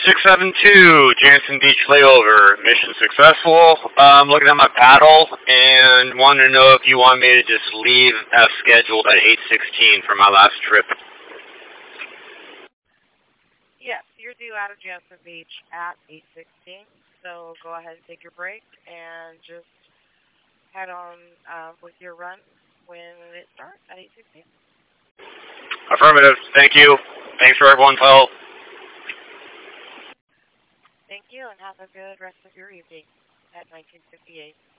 672, Jansen Beach layover. Mission successful. I'm looking at my paddle and wanted to know if you want me to just leave as scheduled at 8:16 for my last trip. Yes, you're due out of Jansen Beach at 8:16. So go ahead and take your break and just head on with your run when it starts at 8:16. Affirmative. Thank you. Thanks for everyone's help. Thank you, and have a good rest of your evening at 1958.